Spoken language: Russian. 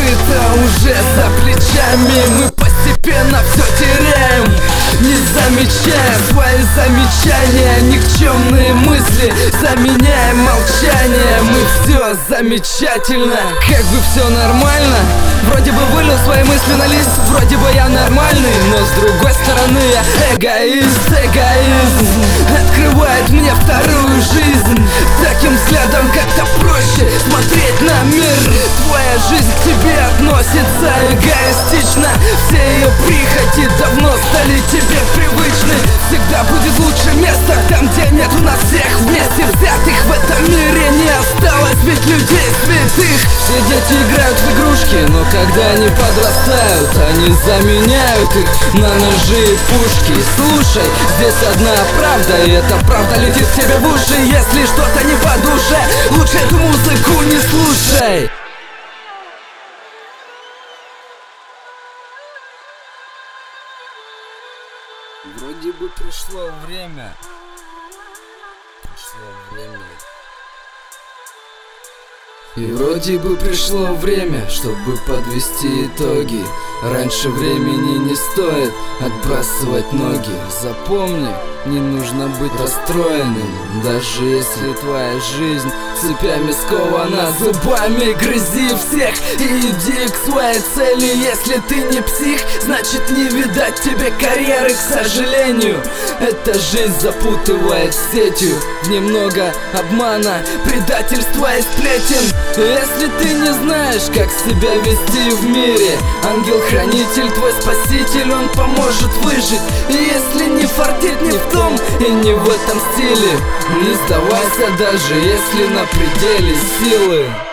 где-то уже за плечами. Мы постепенно все теряем, не замечая свои замечания. Никчемные мысли заменяем молчание. Мы все замечательно, как бы все нормально. Вроде бы вылил свои мысли на лист, вроде бы я нормальный, но с другой стороны я эгоист. Эгоизм открывает мне вторую жизнь. Таким взглядом как-то проще смотреть на мир. Твоя жизнь к тебе относится эгоистично. Все ее прихоти давно стали тебе привычны. Всегда будет лучше место там, где нет у нас всех вместе взятых. В этом мире не осталось ведь людей святых. Все дети играют в игрушки, но когда они подрастают, они заменяют их на ножи и пушки. Слушай, здесь одна правда, и эта правда летит тебе в уши. Если что-то не по душе, лучше эту музыку не слушай. Вроде бы пришло время. И вроде бы пришло время, чтобы подвести итоги. Раньше времени не стоит отбрасывать ноги. Запомни, не нужно быть расстроенным. Даже если твоя жизнь цепями скована, зубами грызи всех и иди к своей цели. Если ты не псих, значит не видать тебе карьеры, к сожалению. Эта жизнь запутывает сетью в немного обмана, предательства и сплетен. Если ты не знаешь, как себя вести в мире, ангел-хранитель, твой спаситель, он поможет выжить. И если не фартит ни в том и не в этом стиле, не сдавайся, даже если на пределе силы.